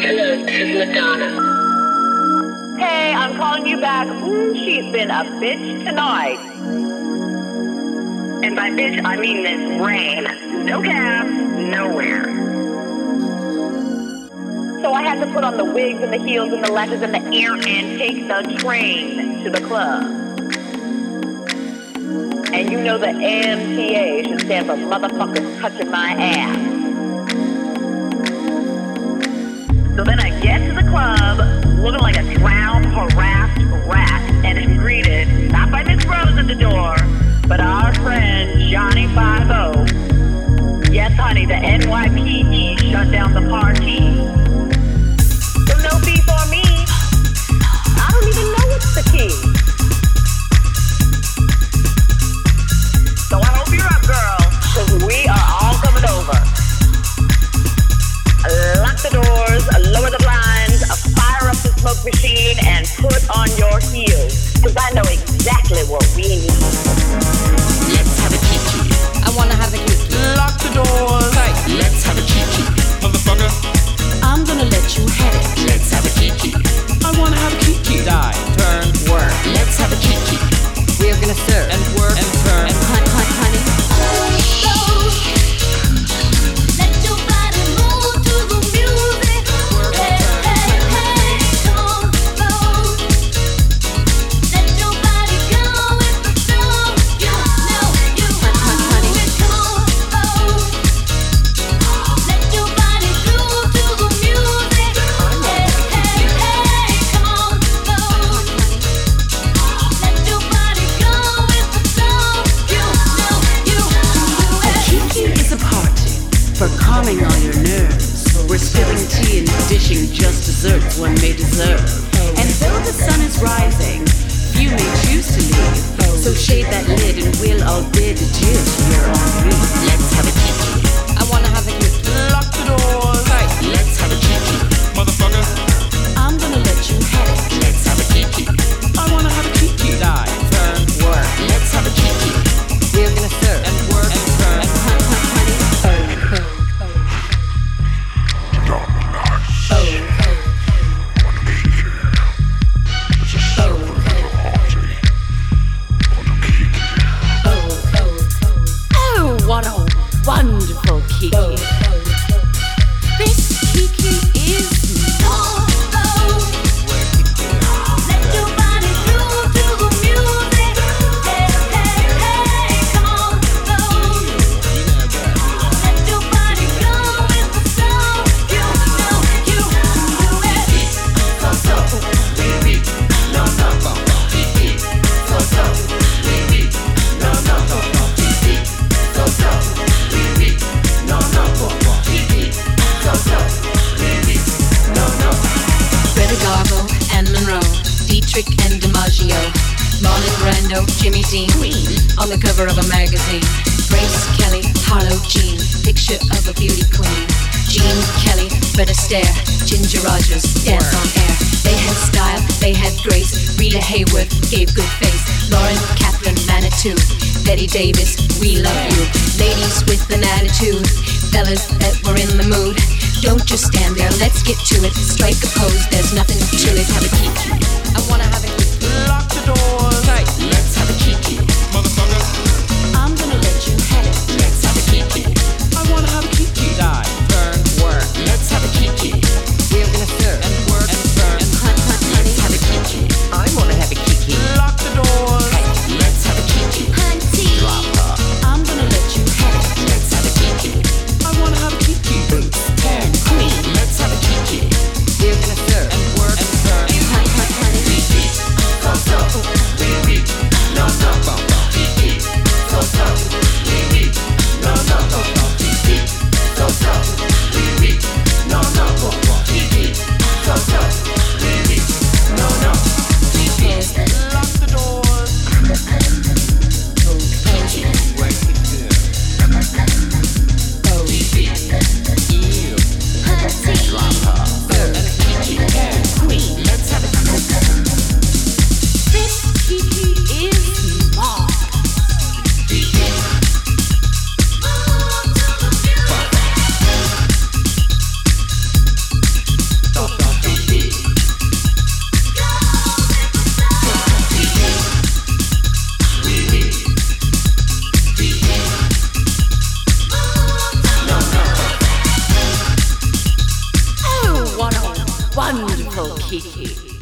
Hello, this is Madonna. Hey, I'm calling you back. She's been a bitch tonight. And by bitch, I mean this rain. No cab, nowhere. So I had to put on the wigs and the heels and the latches and the ear and take the train to the club. And you know the MTA should stand for motherfuckers touching my ass. So then I get to the club, looking like a drowned, harassed rat, and am greeted, not by Miss Rose at the door, but our friend Johnny 5-0. Yes, honey, the NYPD shut down the party. So no fee for me. I don't even know what's the key. So I hope you're up, girl, because we are all coming over. Lock the doors, lower the blinds, fire up the smoke machine, and put on your heels. Because I know exactly what we need. Let's have a kiki. I wanna have a kiki. Lock the doors. Right. Let's have a kiki. Motherfucker. I'm gonna let you have it. Let's have a kiki. I wanna have a kiki. Die. Turn. Work. Let's have a kiki. We're gonna serve. And work. And turn. And honey. For calming all your nerves, we're spilling tea and dishing just desserts one may deserve. And though the sun is rising, few may choose to leave. So shade that lid and we'll all bid adieu to your ennui. Let's have a kiki. I wanna have a kiki. Lock the doors. Right. Let's have a kiki. Motherfucker. I'm gonna let you have it. Let's have a kiki. I wanna have a kiki. Die. Turn. Work. Let's have a kiki. We're gonna serve. And work. And turn. And honey. What a wonderful kiki. This kiki is let your body groove to the music. Hey, hey, hey, come on, let your body go with the song. You know you can do it. So, baby, no, Greta Garbo and Monroe, Dietrich and DiMaggio, Marlon Brando, Jimmy Dean, on the cover of a magazine. Grace Kelly, Harlow Jean, picture of a beauty queen. Jean Kelly, Fred Astaire, Ginger Rogers, dance on air. They had style, they had grace. Rita Hayworth gave good face. Lauren Catherine Manitou, Betty Davis, we love you. Ladies with an attitude, fellas that were in the mood. Don't just stand there, let's get to it. Strike a pose, there's nothing to it. Have a kiki. I wanna have a kiki. Lock the doors. Right. Let's have a kiki. Motherfucker. I'm gonna let you have it. Let's have a kiki. I wanna have a kiki. Die. Turn. Work. Let's have a kiki. We're gonna serve. And work. And turn. And honey. Let's have a kiki. I wanna have a kiki. Lock the doors. Let's have a kiki. Hunty. Drop her. I'm gonna let you have it. Let's have a kiki. I wanna have a kiki. Boots. And queen. Let's have a kiki. We're gonna serve. And work. And turn. Honey. Kiki. So. what a wonderful Kiki.